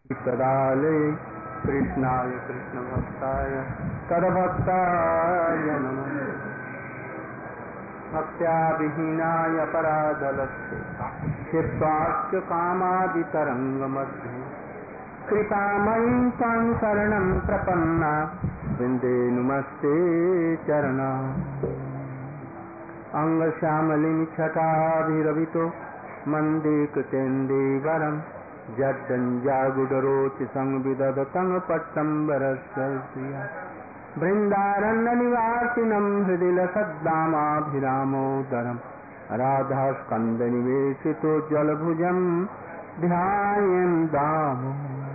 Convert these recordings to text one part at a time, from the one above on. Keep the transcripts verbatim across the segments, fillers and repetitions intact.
तदालये कृष्णाय कृष्णभक्ताय तद्भक्ताय नमः। भक्त्या विहीनाय पराधलस्य चित्वास्य कामादितरङ्गमध्ये कृपामयीं त्वां शरणं प्रपन्ना वृन्दे नमस्ते चरणा। अंगश्यामलिं छटाभिरभितो मन्दे कृतेन्दीवरम् जड्डञ्जागुडरोचि संविदधतं पट्टम्बरस्य बृन्दारण्यनिवासिनं हृदि लसद्दामाभिरामोदरं राधास्कन्दनिवेशितो जलभुजं ध्यायेन् दामो।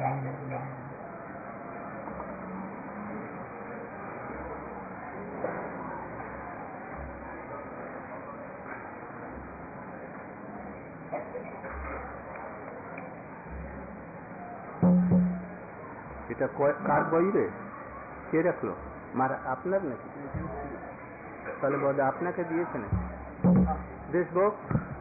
এটা কার বই রে? কে রাখলো? মারা আপনার নাকি? তাহলে বোধ আপনাকে দিয়েছে না দিস বুক।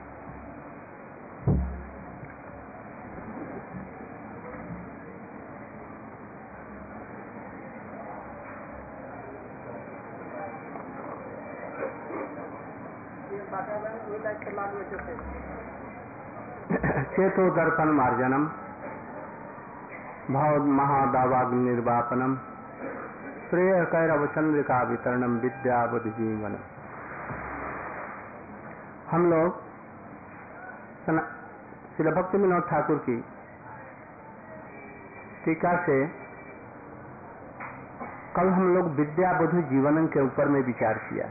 चेतो दर्पण मार्जनम भाव महादावाग्नि निर्वापनम श्रेय कैरव चंद्रिका वितरणम विद्या बुद्ध जीवनम। हम लोग श्री भक्ति विनोद ठाकुर की टीका से कल हम लोग विद्या बुद्ध जीवनम के ऊपर में विचार किया।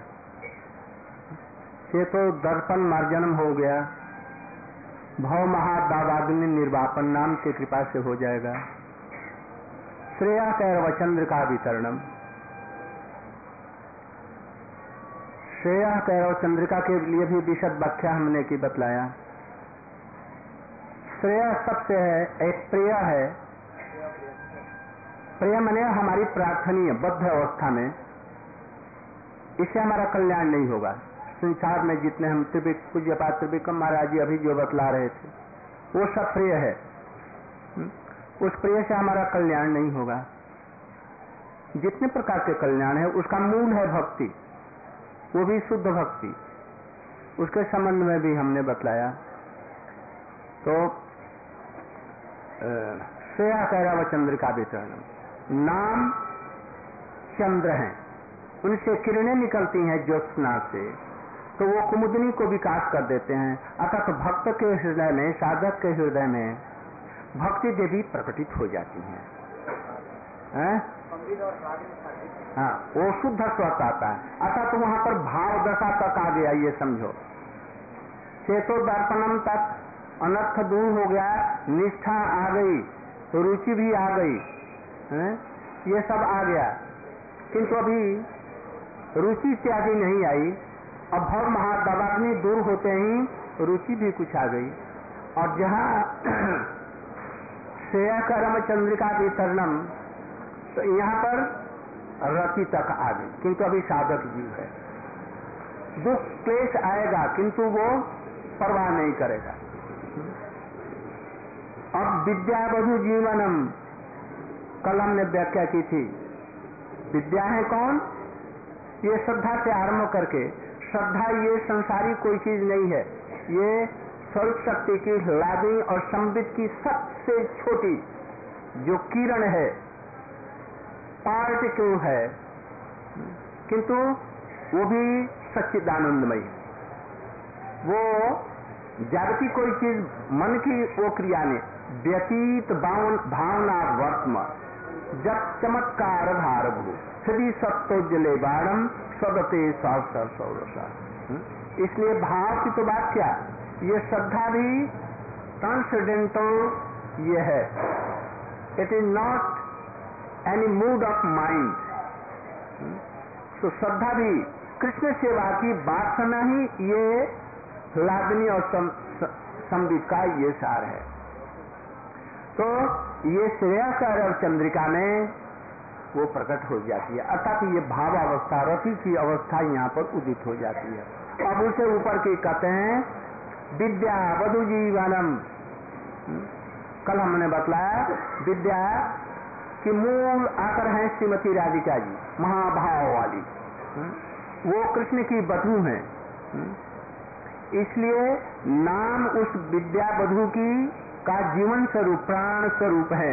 चेतो दर्पण मार्जनम हो गया, भव महादावाग्नि निर्वापन नाम की कृपा से हो जाएगा। श्रेया कैरव चंद्रिका वितरणम, श्रेया कैरव चंद्रिका के लिए भी विशद व्याख्या हमने की बतलाया। श्रेया सबसे है, एक प्रिय है। प्रिय माने हमारी प्रार्थनीय बद्ध अवस्था में, इससे हमारा कल्याण नहीं होगा। संसार में जितने हम त्रिविक पूज्यपाद त्रिविक्रम महाराज जी अभी जो बतला रहे थे वो सब प्रिय है, उस प्रिय से हमारा कल्याण नहीं होगा। जितने प्रकार के कल्याण है उसका मूल है भक्ति, वो भी शुद्ध भक्ति। उसके संबंध में भी हमने बतलाया। तो श्रेया कैरव चंद्रिका वितरणम, नाम चंद्र हैं, उनसे किरणें निकलती हैं ज्योत्सना से, तो वो कुमुदनी को विकास कर देते हैं। अतः तो भक्त के हृदय में, साधक के हृदय में भक्ति देवी प्रकटित हो जाती हैं। है? हाँ, वो शुद्ध स्वत आता है। अतः तो वहां पर भाव दशा तक आ गया, ये समझो। चेतो दर्पणम तक अनर्थ दूर हो गया, निष्ठा आ गई, रुचि भी आ गई, है? ये सब आ गया। किंतु अभी रुचि इत्यादि नहीं आई। अब भव महादावाग्नि दूर होते ही रुचि भी कुछ आ गई। और जहाँ श्रेया कर्म चंद्रिका वितरणम, तो यहाँ पर रति तक आ गई, किंतु अभी साधक जीव है। दुख क्लेश आएगा किंतु वो परवाह नहीं करेगा। अब विद्या बधु जीवनम, कल हमने व्याख्या की थी। विद्या है कौन? ये श्रद्धा से आरंभ करके, श्रद्धा ये संसारी कोई चीज नहीं है, ये स्वरूप शक्ति की लादी और संबित की सबसे छोटी जो किरण है, पार्टिकल है, किंतु वो भी सच्चिदानंदमय। वो जबकि कोई चीज मन की वो क्रिया ने व्यतीत भावना वर्तम जब चमत्कार भारभू सदी सत्तोज्जले बाणम स्वगते सावसर सौरसा। इसलिए भाव की तो बात क्या, ये श्रद्धा भी ट्रांसेंडेंटल ये है। It is not any mood of mind. तो श्रद्धा भी कृष्ण सेवा की वासना ही ये लादनी और संबित का ये सार है। तो ये श्रेया कैरव चंद्रिका में वो प्रकट हो जाती है, अर्थात ये भाव अवस्था, रति की अवस्था यहाँ पर उदित हो जाती है। अब उसे ऊपर की कहते हैं विद्या वधु जीवनम, कल हमने बतलाया विद्या की मूल आकर है श्रीमती राधिका जी, महाभाव वाली, वो कृष्ण की बधू हैं। इसलिए नाम उस विद्या बधू की का जीवन स्वरूप, प्राण स्वरूप है।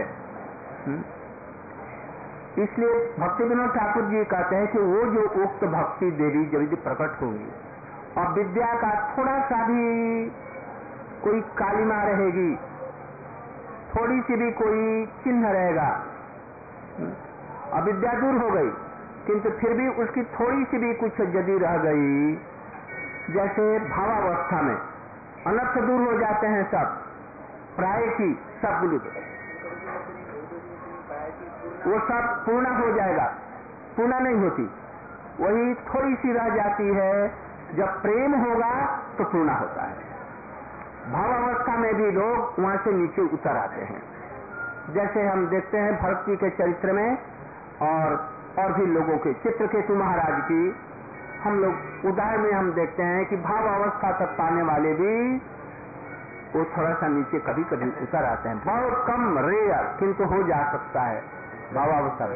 इसलिए भक्ति विनोद ठाकुर जी कहते हैं कि वो जो उक्त भक्ति देवी जब यदि प्रकट होगी और विद्या का थोड़ा सा भी कोई कालिमा रहेगी, थोड़ी सी भी कोई चिन्ह रहेगा, अविद्या दूर हो गई, किंतु फिर भी उसकी थोड़ी सी भी कुछ यदि रह गई, जैसे भावावस्था में अनर्थ दूर हो जाते हैं सब, प्राय की सब गुलुत, वो सब पूर्ण हो जाएगा, पूर्ण नहीं होती, वही थोड़ी सी रह जाती है। जब प्रेम होगा तो पूर्ण होता है। भावावस्था में भी लोग वहां से नीचे उतर आते हैं, जैसे हम देखते हैं भरत जी के चरित्र में और और भी लोगों के, चित्रकेतु महाराज की हम लोग उदाहरण में हम देखते हैं कि भावावस्था तक पाने वाले भी वो थोड़ा सा नीचे कभी कभी उतर आते हैं, बहुत कम, रेयर, किंतु हो जा सकता है भावावस्था।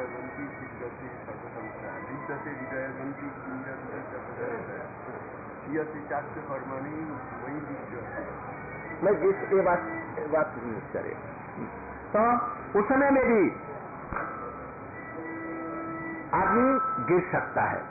मैं जिस ये बात बात करे तो उस समय में भी आदमी गिर सकता है,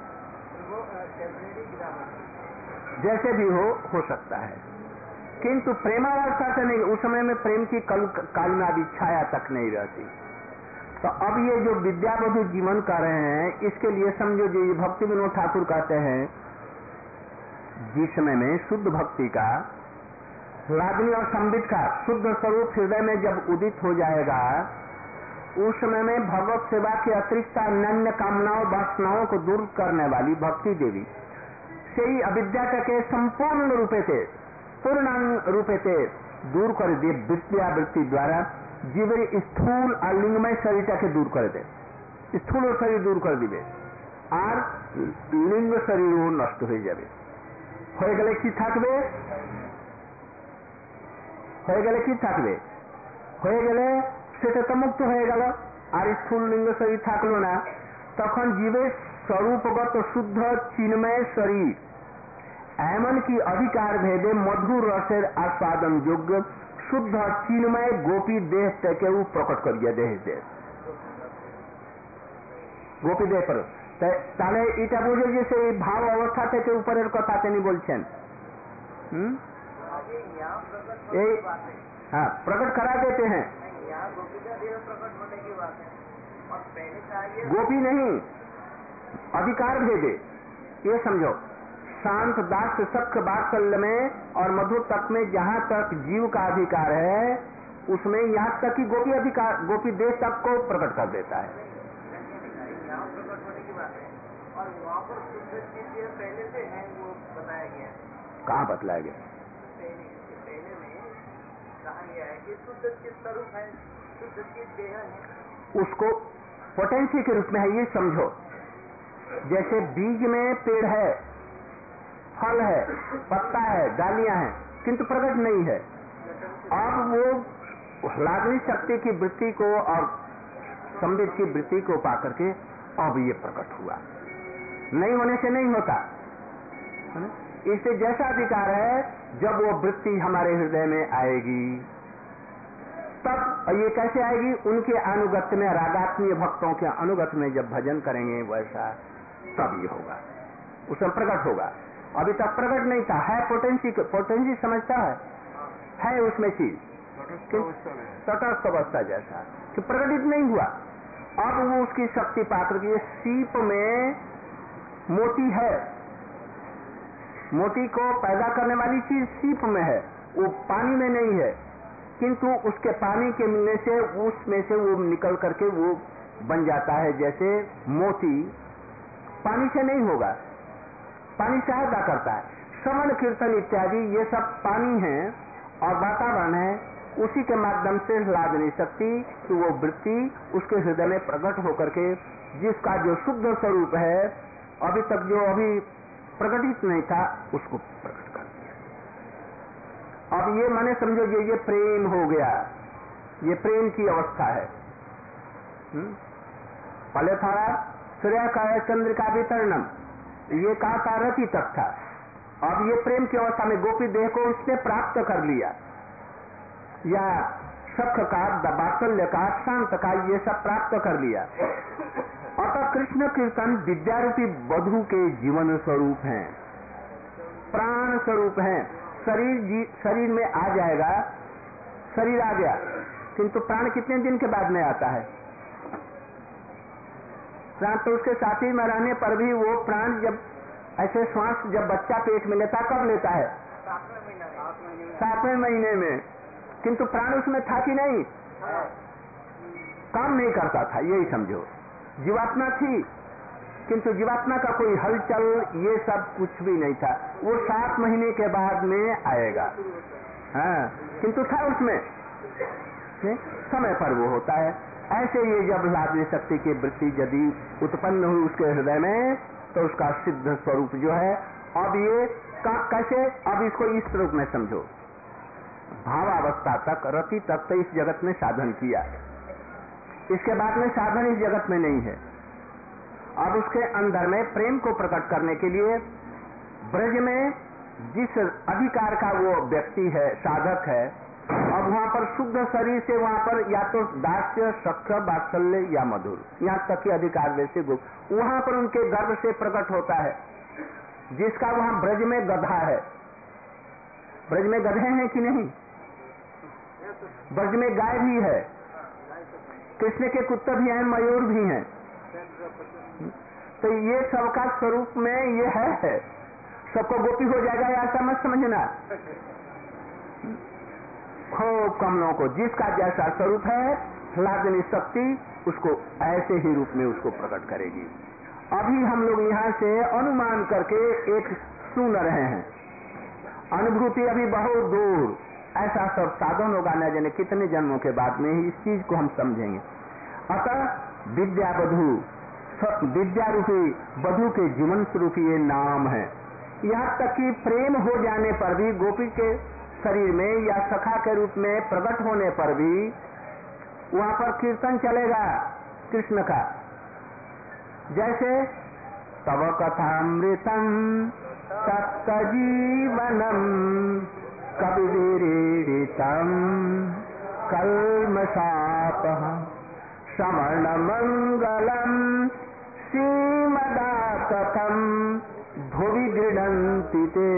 जैसे भी हो हो सकता है, किंतु प्रेमावस्था से नहीं। उस समय में प्रेम की कल कालिमा भी छाया तक नहीं रहती। तो अब ये जो विद्याबधु जीवन कर रहे हैं, इसके लिए समझो जो ये भक्ति विनोद ठाकुर कहते हैं, जिस समय में शुद्ध भक्ति का, रागिनी और संबित का शुद्ध स्वरूप हृदय में जब उदित हो जाएगा, उस समय में भगवत सेवा के अतिरिक्त अन्य कामनाओं वासनाओं को दूर करने वाली भक्ति देवी से ही अविद्या के संपूर्ण रूपे से, पूर्ण रूपे से दूर कर दिए विद्यावृत्ति द्वारा जीवन स्थूल और लिंगमय शरीर के दूर कर दे, स्थूल शरीर दूर कर दिए और लिंग शरीर नष्ट हो जाए, হয়ে গেলে কি থাকবে, হয়ে গেলে কি থাকবে, হয়ে গেলে সেটা তো মুক্ত হয়ে গেল, আর স্থূল লিঙ্গ শরীর থাকলো না। তখন জীবের স্বরূপগত শুদ্ধ চিন্ময় শরীর এমন কি অধিকার ভেদে মধুর রসের আস্বাদন যোগ্য শুদ্ধ চিন্ময় গোপী দেহ থেকেও প্রকট করিয়া দেহে, গোপী দেহ पर তাহলে এটা বুঝে যে সেই ভাব অবস্থা থেকে উপরের কথা তিনি বলছেন। হুম এই हाँ प्रकट करा देते हैं, गोपी नहीं, अधिकार भेदे, ये समझो। शांत दास सख्य वात्सल्य में और मधुर तक में जहाँ तक जीव का अधिकार है, उसमें यहाँ तक कि गोपी अधिकार, गोपी देश तक को प्रकट कर देता है। और वहाँ पर शुद्ध चीज पहले से है, वो बताया गया। कहाँ बतलाया गया? पहले पहले में कहा गया है कि शुद्ध चीज स्वरूप है, शुद्ध चीज देह है, उसको पोटेंसी के रूप में है, ये समझो। जैसे बीज में पेड़ है, फल है, पत्ता है, डालियां हैं, किंतु प्रकट नहीं है। अब वो लादनी शक्ति की वृत्ति को और संबित की वृत्ति को पा करके अब ये प्रकट हुआ, नहीं होने से नहीं होता। इससे जैसा अधिकार है, जब वो वृत्ति हमारे हृदय में आएगी, तब ये कैसे आएगी? उनके अनुगत्य में, रागात्मीय भक्तों के अनुगत्य में जब भजन करेंगे वैसा, तब ये होगा, उसमें प्रकट होगा। अभी तक प्रकट नहीं था, है पोटेंसी, पोटेंसी समझता है, है उसमें चीज तटस्थ अवस्था जैसा कि प्रकटित नहीं हुआ। अब वो उसकी शक्ति पाकर के सीप में मोती है, मोती को पैदा करने वाली चीज सीप में है, वो पानी में नहीं है, किंतु उसके पानी के मिलने से उसमें से वो निकल करके वो बन जाता है। जैसे मोती पानी से नहीं होगा, पानी सहायता करता है। श्रवण कीर्तन इत्यादि ये सब पानी है और वातावरण है, उसी के माध्यम से लादनी शक्ति कि वो वृत्ति उसके हृदय में प्रकट होकर के जिसका जो शुद्ध स्वरूप है, अभी तक जो अभी प्रकटित नहीं था, उसको प्रकट कर दिया। अब ये माने समझो ये ये प्रेम हो गया, ये प्रेम की अवस्था है। हुँ? पहले था सूर्य का चंद्र का वितरणम, ये कहा था रति तक था। अब ये प्रेम की अवस्था में गोपी देह को उसने प्राप्त कर लिया, या सख का, वात्सल्य का, शांत का, ये सब प्राप्त कर लिया। अतः कृष्ण कीर्तन विद्यारूपी वधु के जीवन स्वरूप हैं, प्राण स्वरूप हैं। शरीर शरीर में आ जाएगा, शरीर आ गया, किंतु प्राण कितने दिन के बाद में आता है? प्राण तो उसके साथी में रहने पर भी वो प्राण जब ऐसे श्वास जब बच्चा पेट में लेता, कब लेता है? सातवें महीने में। किंतु प्राण उसमें था कि नहीं? काम नहीं करता था, यही समझो। जीवात्मा थी, किंतु जीवात्मा का कोई हलचल ये सब कुछ भी नहीं था। वो सात महीने के बाद में आएगा। हाँ, किंतु था उसमें नहीं? समय पर वो होता है। ऐसे ये जब लाभ शक्ति की वृत्ति यदि उत्पन्न हुई उसके हृदय में, तो उसका सिद्ध स्वरूप जो है, अब ये कैसे, अब इसको इस रूप में समझो। भावावस्था तक, रति तक तो इस जगत में साधन किया, इसके बाद में साधन इस जगत में नहीं है। अब उसके अंदर में प्रेम को प्रकट करने के लिए ब्रज में जिस अधिकार का वो व्यक्ति है, साधक है, अब वहां पर शुद्ध शरीर से वहां पर या तो दास्य, सख्य, वात्सल्य या मधुर, यहाँ तक के अधिकार वैसे गुप्त, वहां पर उनके गर्भ से प्रकट होता है। जिसका वहां ब्रज में गधा है, ब्रज में गधे हैं कि नहीं? ब्रज में गाय भी है, कृष्ण के कुत्ते भी हैं, मयूर भी हैं। तो ये सबका स्वरूप में ये है, है। सबको गोपी हो जाएगा ऐसा मत समझना। खूब कमलों को जिसका जैसा स्वरूप है, लादनी शक्ति उसको ऐसे ही रूप में उसको प्रकट करेगी। अभी हम लोग यहाँ से अनुमान करके एक सुन रहे हैं, अनुभूति अभी बहुत दूर। ऐसा सब साधन होगा, न जाने कितने जन्मों के बाद में ही इस चीज को हम समझेंगे। अतः विद्या वधु, विद्या रूपी वधु के जीवन स्वरूप ये नाम है। यहाँ तक कि प्रेम हो जाने पर भी, गोपी के शरीर में या सखा के रूप में प्रकट होने पर भी वहां पर कीर्तन चलेगा कृष्ण का। जैसे तव कथामृतम तप्त जीवनम कविरीडितम कल्मषापः श्रवण मंगलम श्रीमदाततम भुवि गृह्णन्ति ते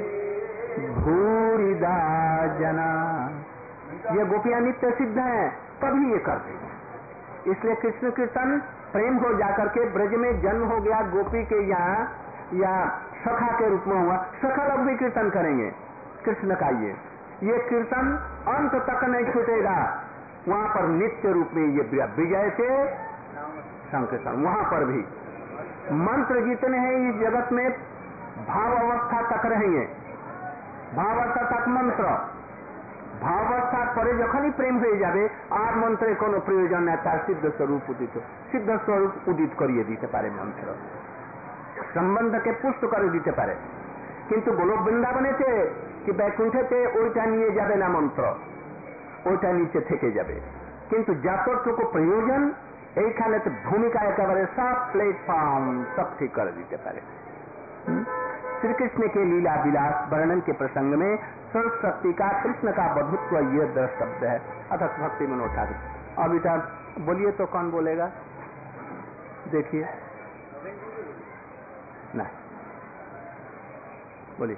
भूरिदा जना। ये गोपियां नित्य सिद्ध हैं, तभी ये करते हैं। इसलिए कृष्ण कीर्तन प्रेम हो जाकर के ब्रज में जन्म हो गया गोपी के यहाँ, या सखा के रूप में हुआ, सखा लोग भी कीर्तन करेंगे कृष्ण का। ये ये कीर्तन अंत तक नहीं छूटेगा। वहां पर नित्य रूप में ये विजय से संकीर्तन, वहां पर भी मंत्र जितने हैं इस जगत में भाव अवस्था तक रहेंगे। भावावस्था तक मंत्र, भावावस्था परे जखनी प्रेम हो जाए আর मंत्रे कोनो प्रयोजन है, तार सिद्ध स्वरूप उदित सिद्ध स्वरूप उदित करिए दीते पारे मंत्र, संबंध के पुष्ट कर दीते पारे। किंतु गोलोक बृंदावनेते कि बैकुंठेते ओइटा निये जाबे ना मंत्र, ओइटा नीचे थेके जाबे। किंतु যতটুকু प्रयोजन এইখানে তো ভূমিকা একেবারে सब प्लेटफॉर्म सब ठीक कर दीते पारे। श्री कृष्ण के लीला विलास वर्णन के प्रसंग में सरस्वती का, कृष्ण का बधुत्व ये द्रष्टव्य है। अतः भक्ति मनोठा। अब बेटा बोलिए तो कौन बोलेगा? देखिए ना, बोलिए।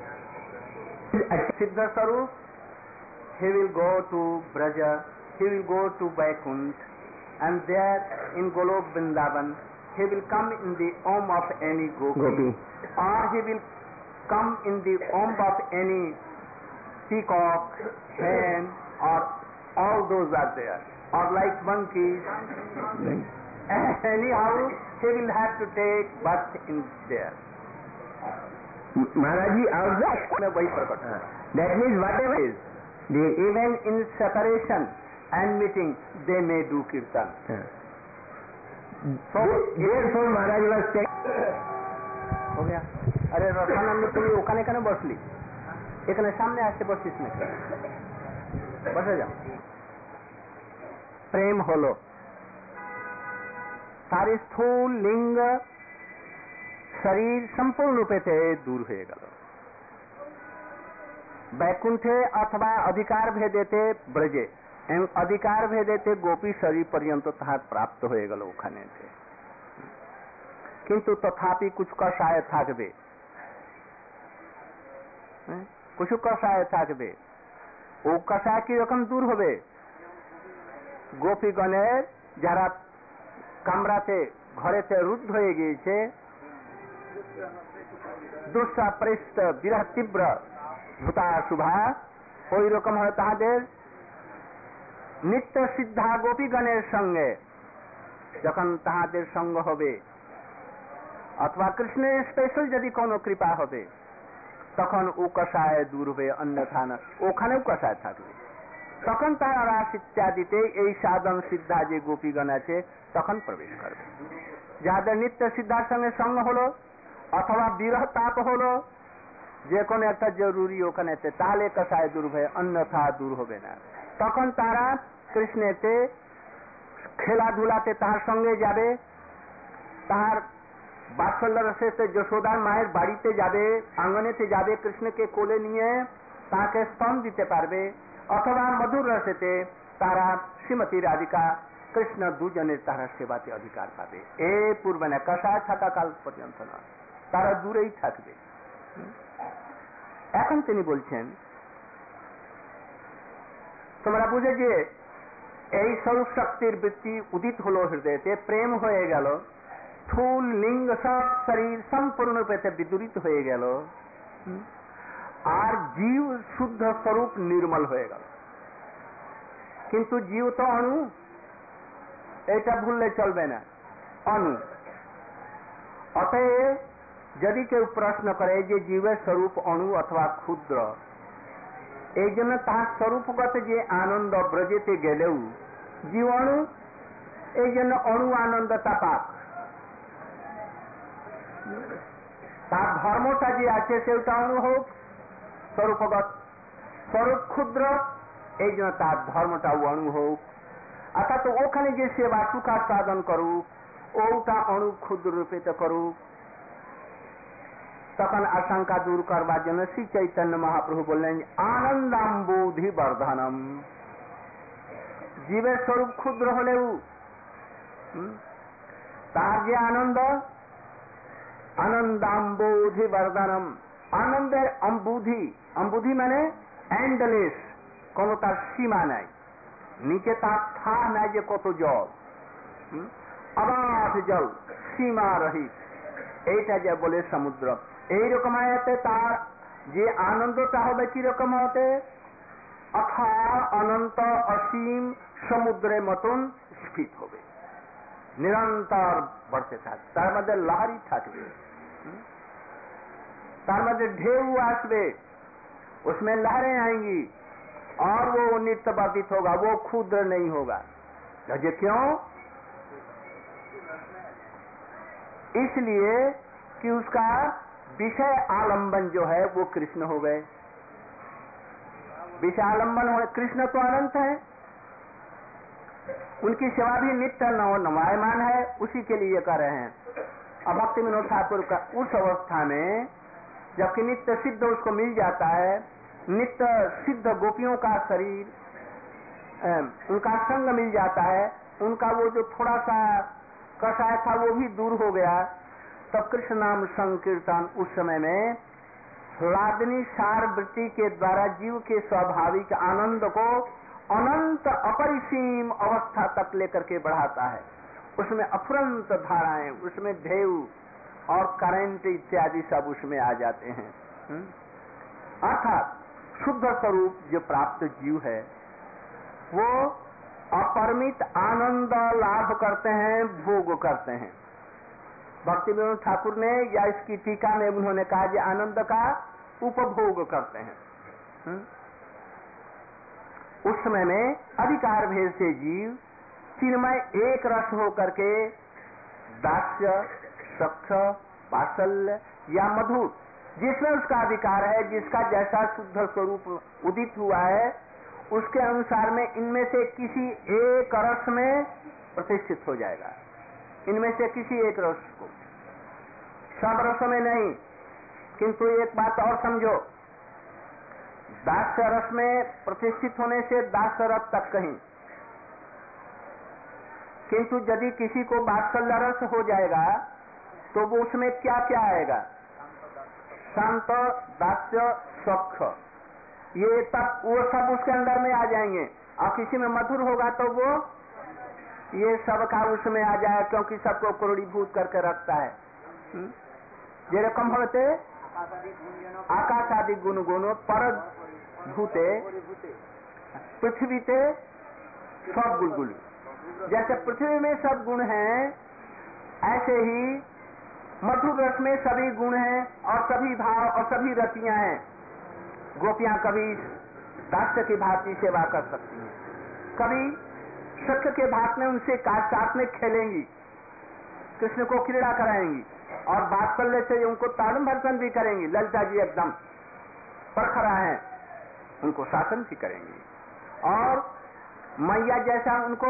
सिद्ध स्वरूप, he will go to Braja, he will go to Vaikunt, and there in Golok Vrindavan he will come in the home of any gopi, gopi, or he will come in the home of any peacock, hen, or all those are there, or like monkeys. Anyhow, he will have to take birth in there. Maharaj ji, out that वही प्रकट है। that means whatever is, the even in separation and meeting they may do kirtan. yeah. So therefore Maharaj was saying, हो गया। अरे रसानंद तुम्ही ओकाने का बसली, एक सामने आते बस इसमें बस जाओ। প্রেম হলো, তার স্থূল লিঙ্গ শরীর সম্পূর্ণ রূপেতে দূর হয়ে গেল। बैकुंठे अथवा अधिकार भेदेते ब्रजे एवं अधिकार भेदेते गोपी शरीर पर्यंत ताहार प्राप्त हो गल ओखाने थे। किंतु तथापि कुछ कषाय थाकबे, कुछ कषाय थाकबे, ओ कषाय की रकम दूर होबे। गोपीगणेर যারা কামরাতে ঘরেতে রুদ্ধ হয়ে গিয়েছে, দুঃসা পৃষ্ঠ বিরহ তীব্র ভূতা শুভা, ওই রকম হয় তাহাদের নিত্য সিদ্ধা গোপীগণের সঙ্গে যখন তাহাদের সঙ্গ হবে, অথবা কৃষ্ণের স্পেশাল যদি কোনো কৃপা হবে, তখন ও কষায় দূর হবে, অন্যথা না ওখানেও কষায় থাকবে। তখন তারা রাস ইত্যাদিতে এই সাধন সিদ্ধা যে গোপীগণ আছে তখন প্রবেশ করবে। যাদের নিত্য সিদ্ধার সঙ্গে সঙ্গ হলো অথবা বিরহ তাপ হলো, যে কোনো একটা জরুরি ওখানেতে, তাহলে কষায় দূর হবে, অন্যথা দূর হবে না। তখন তারা কৃষ্ণেতে খেলাধুলাতে তাহার সঙ্গে যাবে, তাহার বাৎসল্য রসেতে যশোদার মায়ের বাড়িতে যাবে, আঙ্গনেতে যাবে, কৃষ্ণকে কোলে নিয়ে তাকে স্তন দিতে পারবে, অথবা মধুর রসেতে তারা শ্রীমতী রাধিকা কৃষ্ণ দুজনের তারা সেবাতে অধিকার পাবে। এ পূর্বে না, কষায় থাকা কাল পর্যন্ত না, তারা দূরেই থাকবে। এখন তিনি বলছেন, তোমরা বুঝে যে এই স্বরূপ শক্তির বৃত্তি উদিত হলো হৃদয়তে, প্রেম হয়ে গেল, স্থূল লিঙ্গ সব শরীর সম্পূর্ণ রূপে বিদূরিত হয়ে গেল, আর জীব শুদ্ধ স্বরূপ নির্মল হয়ে গেল। কিন্তু জীব তো অণু, এটা ভুললে চলবে না, অণু। অতএব যদি কেউ প্রশ্ন করে যে জীবের স্বরূপ অণু অথবা ক্ষুদ্র, এই জন্য তাহার স্বরূপগত যে আনন্দ ব্রজেতে গেলেও জীব অণু, এই জন্য অণু আনন্দটা পাক। তার ধর্মটা যে আছে সেটা অণু হোক, স্বরূপগত স্বরূপ ক্ষুদ্র, এই জন্য তার ধর্মটাও অণু হোক। অর্থাৎ ওখানে যে সেবা সুখা সাধন করুক, ওটা অণু ক্ষুদ্র রূপে করুক। তখন আশঙ্কা দূর করবার জন্য শ্রী চৈতন্য মহাপ্রভু বললেন, আনন্দাম্বুধি বর্ধনম। জীবের স্বরূপ ক্ষুদ্র হলেও তার যে আনন্দ, আনন্দাম্বুধি বর্ধনম, আনন্দের অম্বুধি, অম্বুধি মানে এন্ডলেস, কোন তার সীমা নাই, নিচে তার থা নাই যে কত জল, অবাধ জল, সীমা রহিত, এইটা যে বলে সমুদ্র। এইরকম আয়াতে তার যে আনন্দটা হবে কিরকম হতে, অথা অনন্ত অসীম সমুদ্রের মতন স্ফীত হবে, নিরন্তর बढ़ते থাকবে, তার মধ্যে লহরি থাকবে, তার মধ্যে ঢেউ আসবে, उसमें लहरें आएंगी और वो नित्य वर्धित होगा, वो क्षुद्र नहीं होगा। ये क्यों? इसलिए कि उसका विषय आलंबन जो है वो कृष्ण हो गए। विषय आलंबन हो, कृष्ण तो अनंत है, उनकी सेवा भी नित्य नवायमान है, उसी के लिए कर रहे हैं। अब भक्ति विनोद ठाकुर का उस अवस्था में जबकि नित्य सिद्ध उसको मिल जाता है, नित्य सिद्ध गोपियों का शरीर, उनका संग मिल जाता है, उनका वो जो थोड़ा सा कषाय था वो भी दूर हो गया, तब कृष्ण नाम संकीर्तन उस समय में हृदयनी सार वृत्ति के द्वारा जीव के स्वाभाविक आनंद को अनंत अपरिसीम अवस्था तक लेकर के बढ़ाता है। उसमें अफुरंत धाराएं, उसमें ढेउ और करंट इत्यादि सब उसमें आ जाते हैं। अर्थात शुद्ध स्वरूप जो प्राप्त जीव है वो अपरिमित आनंद लाभ करते हैं, भोग करते हैं। भक्ति विनोद ठाकुर ने या इसकी टीका में उन्होंने कहा कि आनंद का उपभोग करते हैं। उस समय में अधिकार भेद से जीव चिन्मय एक रस हो करके दास्य, सख्य, वात्सल्य या मधुर, जिसमें उसका अधिकार है, जिसका जैसा शुद्ध स्वरूप उदित हुआ है, उसके अनुसार में इनमें से किसी एक रस में प्रतिष्ठित हो जाएगा, इनमें से किसी एक रस को, सब रसों में नहीं। किंतु एक बात और समझो, दास्य रस में प्रतिष्ठित होने से दास्य रस तक कहीं, किंतु यदि किसी को वात्सल्य रस हो जाएगा तो वो उसमें क्या क्या आएगा, शांत, दास्य, सौख, ये तब वो सब उसके अंदर में आ जाएंगे। और किसी में मधुर होगा तो वो ये सब का उसमें आ जाए, क्योंकि सबको क्रोड़ीभूत करके रखता है। जे रकम होते आकाश आदि गुण गुण पर भूते पृथ्वी ते सब गुलगुल। जैसे पृथ्वी में सब गुण हैं, ऐसे ही मधुर रस में सभी गुण हैं और सभी भाव और सभी रतियां हैं। गोपियां कभी दास्य की भांति सेवा कर सकती हैं, कभी सख्य के भात में उनसे साथ में खेलेंगी, कृष्ण को क्रीड़ा कराएंगी और वात्सल्य से उनको ताड़न भर्सन भी करेंगी। ललिता जी एकदम परखरा है, उनको शासन भी करेंगी और मैया जैसा उनको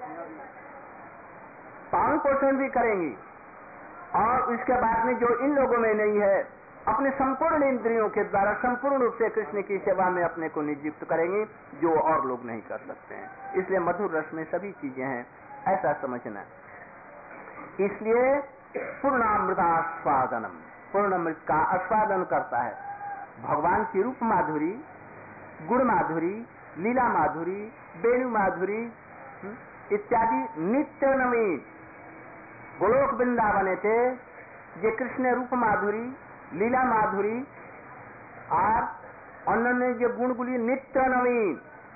पालन पोषण भी करेंगी। और इसके बाद में जो इन लोगों में नहीं है, अपने संपूर्ण इंद्रियों के द्वारा संपूर्ण रूप से कृष्ण की सेवा में अपने को नियुक्त करेंगे, जो और लोग नहीं कर सकते हैं। इसलिए मधुर रस में सभी चीजें हैं, ऐसा समझना। इसलिए पूर्णामृतास्वादनम, पूर्णामृत का आस्वादन करता है। भगवान की रूप माधुरी, गुण माधुरी, लीला माधुरी, वेणु माधुरी इत्यादि नित्य नवीन गोलोक वृंदावने थे। जे कृष्ण रूप माधुरी, लीला माधुरी और अन्य जो गुणगुली नित्य नवीन,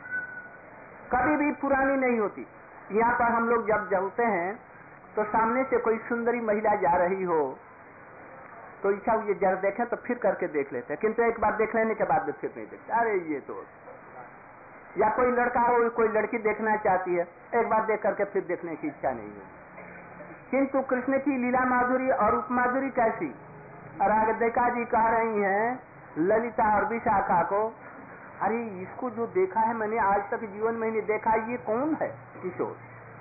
कभी भी पुरानी नहीं होती। यहाँ पर हम लोग जब चलते हैं तो सामने से कोई सुंदरी महिला जा रही हो तो इच्छा हुई जरा देखें तो फिर करके देख लेते हैं, किंतु एक बार देख लेने के बाद में फिर नहीं देखते। अरे ये तो, या कोई लड़का हो, कोई लड़की देखना चाहती है, एक बार देख करके फिर देखने की इच्छा नहीं है। किंतु कृष्ण की लीला माधुरी और रूप माधुरी कैसी? राधिका जी कह रही हैं ललिता और विशाखा को, अरे इसको जो देखा है मैंने आज तक जीवन में नहीं देखा, ये कौन है किशोर?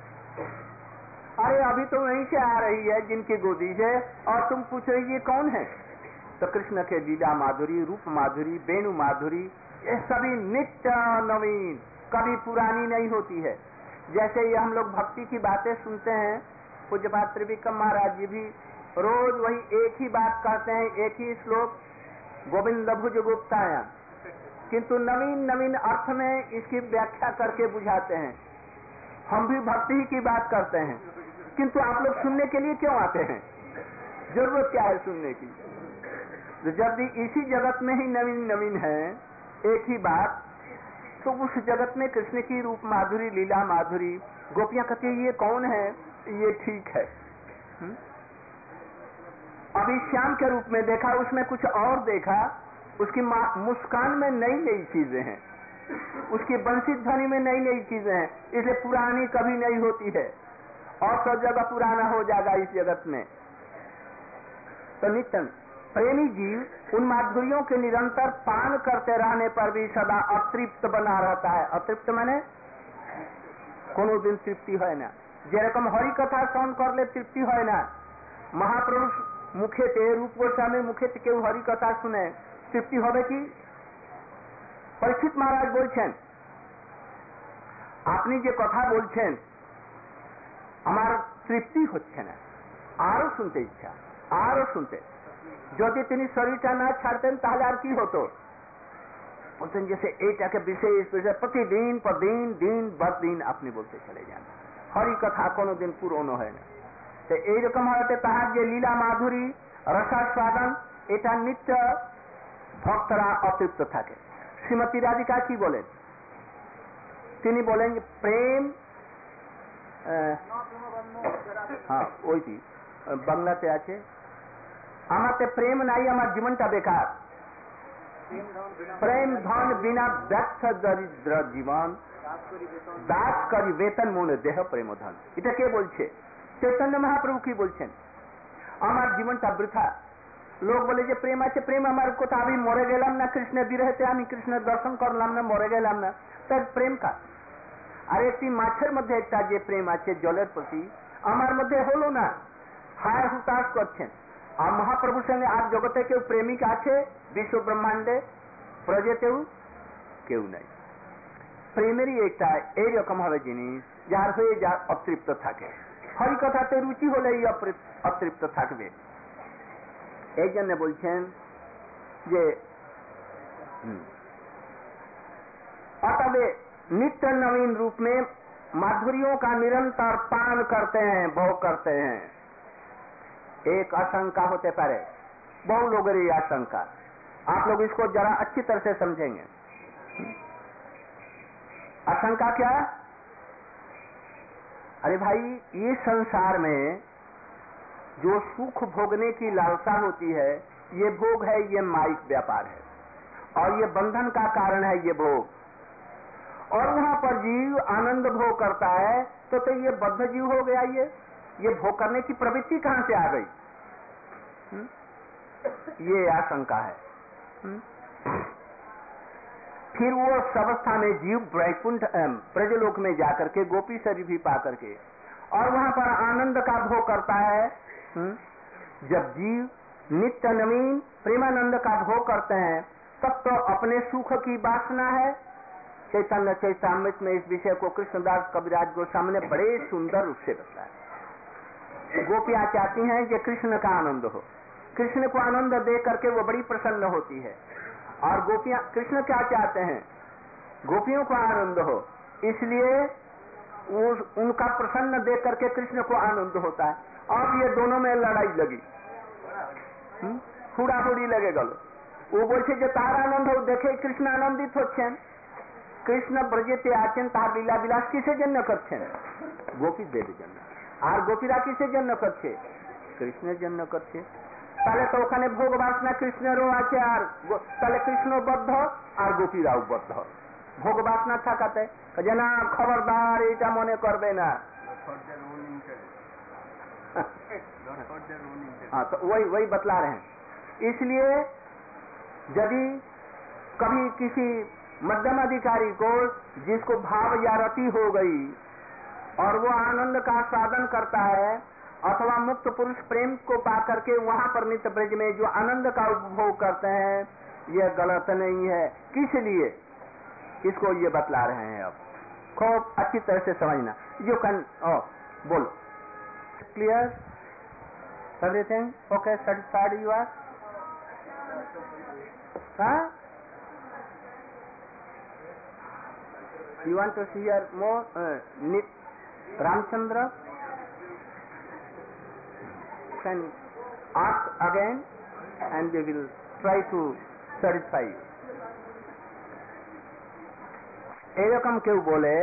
अरे अभी तो वहीं से आ रही है जिनकी गोदी से, और तुम पूछ रही ये कौन है? तो कृष्ण के लीला माधुरी, रूप माधुरी, वेणु माधुरी, ये सभी नित्य नवीन, कभी पुरानी नहीं होती है। जैसे ये हम लोग भक्ति की बातें सुनते हैं, पूज्यपाद त्रिविक्रम महाराज जी भी रोज वही एक ही बात कहते हैं, एक ही श्लोक, गोविंद भुज गुप्ताया, किंतु नवीन नवीन अर्थ में इसकी व्याख्या करके बुझाते हैं। हम भी भक्ति ही की बात करते हैं, किंतु आप लोग सुनने के लिए क्यों आते हैं? जरूरत क्या है सुनने की? जब भी इसी जगत में ही नवीन नवीन है एक ही बात, तो उस जगत में कृष्ण की रूप माधुरी, लीला माधुरी, गोपियां कहती है ये कौन है? ये ठीक है। हुँ? अभी श्याम के रूप में देखा, उसमें कुछ और देखा, उसकी मुस्कान में नई नई चीजें हैं, उसकी बंसी ध्वनि में नई नई चीजें हैं, इसलिए पुरानी कभी नहीं होती है और सब जगह पुराना हो जाएगा इस जगत में। तो नित्य प्रेमी जीव उन माधुर्यों के निरंतर पान करते रहने पर भी सदा अतृप्त बना रहता है। अतृप्त माने कोनो दिन तृप्ति है ना, जेरकम हरि कथा श्रवण कर ले तृप्ति है ना। महापुरुष मुखे थे, रूप गोस्वामी मुखे थे, केउ हरि कथा सुने तृप्ति होबे की? परीक्षित महाराज बोलছেন, আপনি যে কথা বলছেন আমার তৃপ্তি হচ্ছে না, আরো শুনতে ইচ্ছা, আরো শুনতে। যদি তিনি শরীরটা না ছাড়তেন তাহলে আর কি হতো? বলতেন जैसे এইটাকে বিশেষ বিশেষ প্রতিদিন প্রতিদিন দিন বার দিন আপনি বলতে চলে যান, হরি কথা কোনোদিন পূরণ হয় না। তো এইরকম হতে তাহার যে লীলা মাধুরী রসাস্বাদন, এটা নিত্য ভক্তরা অতৃপ্ত থাকে। শ্রীমতী রাধিকা কি বলেন? তিনি বলেন যে প্রেম, হ্যাঁ ওইটি বাংলাতে আছে, আমাতে প্রেম নাই আমার জীবনটা বেকার, প্রেম ধন বিনা ব্যর্থ দরিদ্র জীবন, দাস করি বেতন মনে দেহ প্রেম ধন। এটা কে বলছে? চৈতন্য মহাপ্রভু কি বলছেন? আমার জীবনটা বৃথা, लोग बोले जे प्रेम আছে প্রেম আমার কথা আমি মরে গেলাম না কৃষ্ণ বিরহেতে আমি কৃষ্ণের দর্শন করলাম না মরে গেলাম না তার প্রেম কা আর একটি মাছের মধ্যে একটা যে প্রেম আছে জলের প্রতি আমার মধ্যে হলো না হায় হুতাশ করছেন আর মহাপ্রভুর সঙ্গে আর জগতে কেউ প্রেমিক আছে বিশ্ব ব্রহ্মাণ্ডে প্রজেতেও কেউ নাই প্রেমেরই একটা এইরকম ভাবে জিনিস যার হয়ে যার অতৃপ্ত থাকে হরি কথাতে রুচি হলেই অতৃপ্ত থাকবে এই জন্য বলছেন যে अतवे नित्य नवीन रूप में माधुर्यों का निरंतर पान करते हैं भोग करते हैं एक आशंका होते पारे बहु लोगों की आशंका आप लोग इसको जरा अच्छी तरह से समझेंगे आशंका क्या अरे भाई ये संसार में जो सुख भोगने की लालसा होती है ये भोग है ये माइक व्यापार है और ये बंधन का कारण है ये भोग और वहां पर जीव आनंद भोग करता है तो तो ये बद्ध जीव हो गया ये ये भोग करने की प्रवृत्ति कहां से आ गई हुँ? ये आशंका है हुँ? फिर वो अवस्था में जीव वैकुंठ ब्रजलोक में जाकर के गोपी शरीर भी पा करके और वहां पर आनंद का भोग करता है हुँ? जब जीव नित्य नवीन प्रेमानंद का भोग करते हैं तब तो अपने सुख की वासना है चैतन्य चैतामृत में इस विषय को कृष्णदास कविराज गोस्वामी ने बड़े सुंदर रूप से बताया गोपियां चाहती हैं कि कृष्ण का आनंद हो कृष्ण को आनंद दे करके वो बड़ी प्रसन्न होती है और गोपियां कृष्ण क्या चाहते हैं गोपियों को आनंद हो इसलिए उनका प्रसन्न देख करके कृष्ण को आनंद होता है अब ये दोनों में लड़ाई लगी हुड़ाहुड़ी लगे गलो वो बोलছে যে তার আনন্দ দেখে কৃষ্ণ আনন্দিত হচ্ছেন কৃষ্ণ ব্রজেতে আছেন তার লীলা বিলাস কিসের জন্য করছেন গোপীদের জন্য আর গোপীরা কিসের জন্য করছে কৃষ্ণের জন্য করছে তাহলে তো ওখানে ভোগ বাসনা কৃষ্ণেরও আছে আর তাহলে কৃষ্ণ বদ্ধ আর গোপীরাও বদ্ধ ভোগ বাসনা থাকাতে যে না খবরদার এটা মনে করবে না हाँ तो वही वही बतला रहे हैं इसलिए यदि कभी किसी मध्यम अधिकारी को जिसको भाव या रति हो गई और वो आनंद का साधन करता है अथवा मुक्त पुरुष प्रेम को पा करके वहां पर नित्य ब्रज में जो आनंद का उपभोग करते हैं यह गलत नहीं है किस लिए इसको ये बतला रहे हैं अब खूब अच्छी तरह से समझना जो कैन ओ बोलो clear everything okay satisfied you are huh you want to hear more uh, Nit Ramchandra can ask again and we will try to satisfy you এরকম কেউ বলে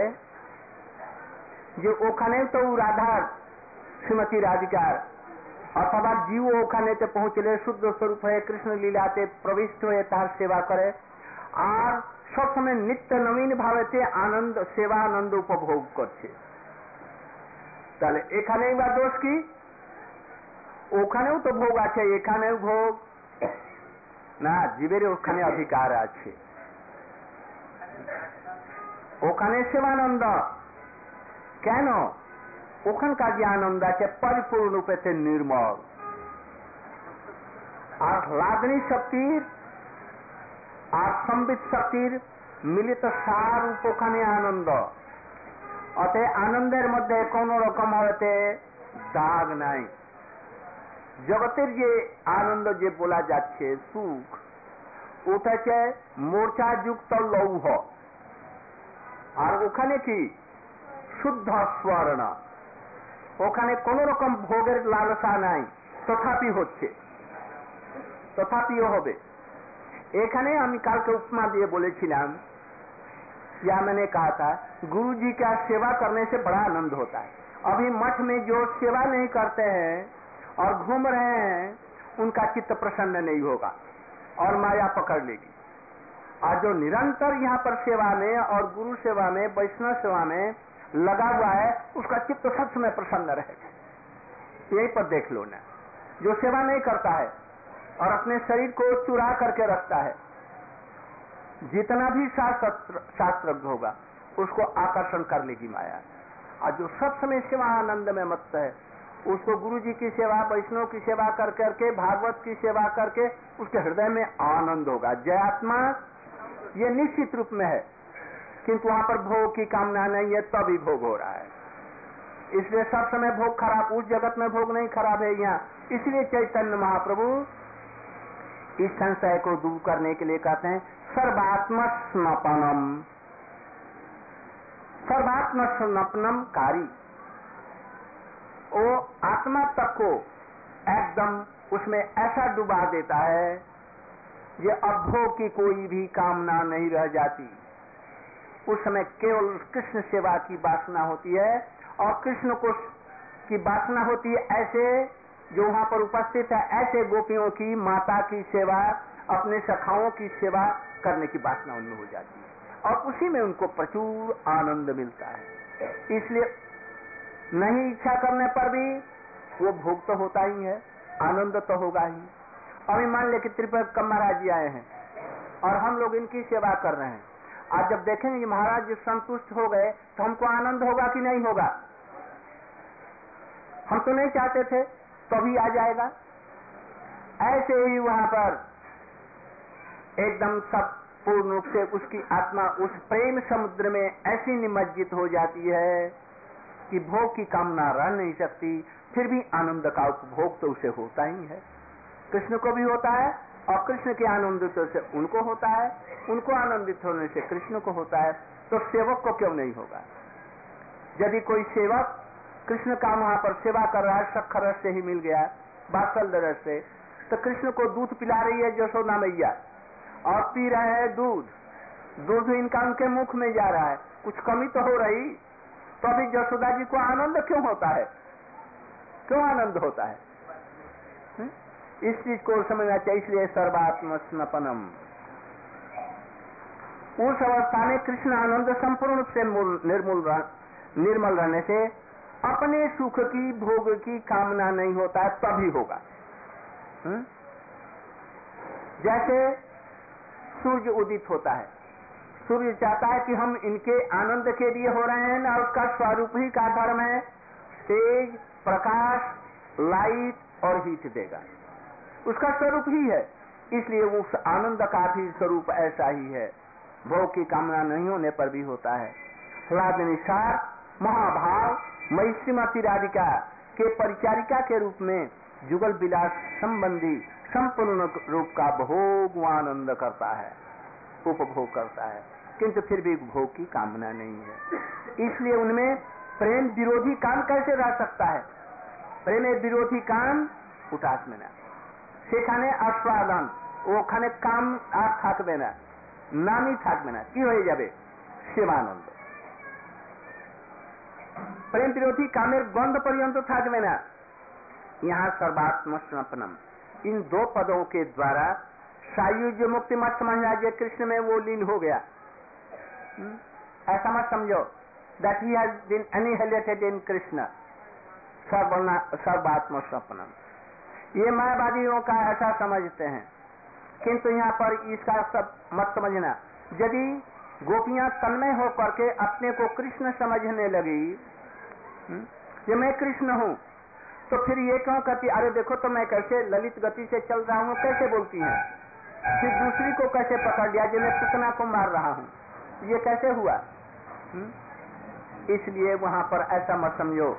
যে ওখানে তো রাধা শ্রীমতী রাধিকার অথবা জীব ওখানেতে পৌঁছলে শুদ্ধ স্বরূপ হয়ে কৃষ্ণ লীলাতে প্রবিষ্ট হয়ে তার সেবা করে আর সবসময় নিত্য নবীন ভাবেতে আনন্দ সেবা আনন্দ উপভোগ করছে তাহলে এখানেই বা দোষ কি ওখানেও তো ভোগ আছে এখানেও ভোগ না জীবের ওখানে অধিকার আছে ওখানে সেবানন্দ কেন ওখানকার যে আনন্দ আছে পরিপূর্ণ রূপে নির্মল আর লাদনী শক্তির আর সম্বিত শক্তির মিলিত সার রূপ ওখানে আনন্দ অতএব আনন্দের মধ্যে কোন রকম হতে দাগ নাই জগতের যে আনন্দ যে বলা যাচ্ছে সুখ ওটা হচ্ছে মূর্ছাযুক্ত লৌহ আর ওখানে কি শুদ্ধ স্বর্ণ ওখানে কোন রকম ভোগের লালসা নাই তথাপি হচ্ছে তথাপিও হবে এখানে আমি কালকে उपमा दिए बोलेছিলাম या मैंने कहा था गुरु जी का सेवा करने से बड़ा आनंद होता है अभी मठ में जो सेवा नहीं करते हैं और घूम रहे हैं उनका चित्त प्रसन्न नहीं होगा और माया पकड़ लेगी और जो निरंतर यहाँ पर सेवा में और गुरु सेवा में वैष्णव सेवा में लगा हुआ है उसका चित्त सब समय प्रसन्न रहेगा यहीं पर देख लो ना जो सेवा नहीं करता है और अपने शरीर को चुरा करके रखता है। जितना भी शास्त्र शास्त्रज्ञ होगा उसको आकर्षण कर लेगी माया। और जो सब समय सेवा आनंद में मस्त है उसको गुरु जी की सेवा, वैष्णव की सेवा कर करके, भागवत की सेवा करके उसके हृदय में आनंद होगा। जय आत्मा ये निश्चित रूप में है, किंतु वहां पर भोग की कामना नहीं है, तभी भोग हो रहा है। इसलिए सब समय भोग खराब, उस जगत में भोग नहीं खराब है यहाँ। इसलिए चैतन्य महाप्रभु इस संशय को दूर करने के लिए कहते हैं सर्वात्म स्नपनम, सर्वात्म स्नपनम कारी। वो आत्मा तक को एकदम उसमें ऐसा डुबा देता है ये अभोग की कोई भी कामना नहीं रह जाती। उस समय केवल कृष्ण सेवा की वासना होती है, और कृष्ण को की वासना होती है ऐसे जो वहां पर उपस्थित है, ऐसे गोपियों की, माता की सेवा, अपने सखाओं की सेवा करने की वासना उनमें हो जाती है, और उसी में उनको प्रचुर आनंद मिलता है। इसलिए नहीं इच्छा करने पर भी वो भोग तो होता ही है, आनंद तो होगा ही। अभी मान ले कि त्रिपक महाराज जी आए हैं और हम लोग इनकी सेवा कर रहे हैं। आज जब देखेंगे कि महाराज जी संतुष्ट हो गए तो हमको आनंद होगा कि नहीं होगा? हम तो नहीं चाहते थे, तो भी आ जाएगा। ऐसे ही वहां पर एकदम सब पूर्ण रूप से उसकी आत्मा उस प्रेम समुद्र में ऐसी निमज्जित हो जाती है कि भोग की कामना रह नहीं सकती। फिर भी आनंद का उपभोग तो उसे होता ही है, कृष्ण को भी होता है, और कृष्ण के आनंदित से उनको होता है, उनको आनंदित होने से कृष्ण को होता है। तो सेवक को क्यों नहीं होगा? यदि कोई सेवक कृष्ण का वहां पर सेवा कर रहा है, शक्कर रस से ही मिल गया, बात्सल्य रस से, तो कृष्ण को दूध पिला रही है यशोदा मैया और पी रहे हैं दूध, दूध इनका उनके मुख में जा रहा है, कुछ कमी तो हो रही, तो अभी यशोदा जी को आनंद क्यों होता है? क्यों आनंद होता है? हुँ? इस चीज को समझना चाहिए। इसलिए सर्वात्म स्नपनम, उस अवस्था में कृष्ण आनंद संपूर्ण रूप से निर्मूल निर्मल रहने से अपने सुख की, भोग की कामना नहीं होता है, तभी होगा। हुँ? जैसे सूर्य उदित होता है, सूर्य चाहता है कि हम इनके आनंद के लिए हो रहे हैं ना, उसका स्वरूप ही का धर्म है तेज, प्रकाश, लाइट और हीट देगा, उसका स्वरूप ही है। इसलिए उस आनंद का भी स्वरूप ऐसा ही है, भोग की कामना नहीं होने पर भी होता है। ह्लादनिसार महाभाव महिषीमती राधिका के परिचारिका के रूप में जुगल विलास संबंधी संपूर्ण रूप का भोग आनंद करता है, उपभोग करता है, किंतु फिर भी भोग की कामना नहीं है। इसलिए उनमें प्रेम विरोधी काम कैसे रह सकता है? प्रेम विरोधी काम उठास में ना, সেখানে আস্বাদন, ওখানে কাম আর থাকবে না, নামই থাকবে না, কি হয়ে যাবে? সেবানন্দ। प्रेम विरोधी कामेर गंध पर्यंत থাকবে না। यहाँ सर्वात्म स्नपनम, इन दो पदों के द्वारा सायुज्य मुक्ति मत समझना जो कृष्ण में वो लीन हो गया। हुँ? ऐसा मत समझो that he has been annihilated in Krishna, सर्वात्म स्नपनम। ये मायावादियों का ऐसा समझते हैं, किंतु यहाँ पर इसका सब मत समझना। यदि गोपियां तन्मय होकर के अपने को कृष्ण समझने लगी, ये मैं कृष्ण हूँ, तो फिर ये क्यों कहती, अरे देखो तो मैं कैसे ललित गति से चल रहा हूँ, कैसे बोलती है, फिर दूसरी को कैसे पकड़ लिया जो मैं कितना को मार रहा हूँ, ये कैसे हुआ? हुँ? इसलिए वहां पर ऐसा मत समझो।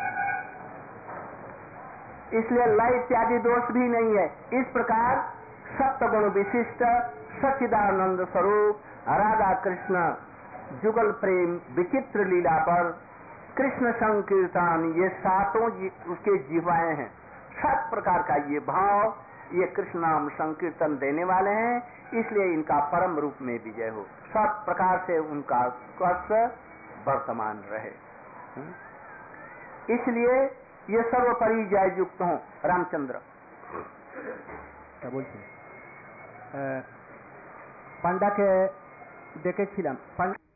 इसलिए लय इत्यादि दोष भी नहीं है। इस प्रकार सप्तगुण विशिष्ट सच्चिदानंद स्वरूप राधा कृष्ण जुगल प्रेम विचित्र लीला पर कृष्ण संकीर्तन, ये सातों उसके जीवाएं हैं। सात प्रकार का ये भाव, ये कृष्ण नाम संकीर्तन देने वाले हैं, इसलिए इनका परम रूप में विजय हो, सब प्रकार से उनका स्वस्थ वर्तमान रहे। इसलिए ये सर्वपरि जय युक्त हो। रामचंद्र क्या बोलते? पांडा के देखे छिलाम।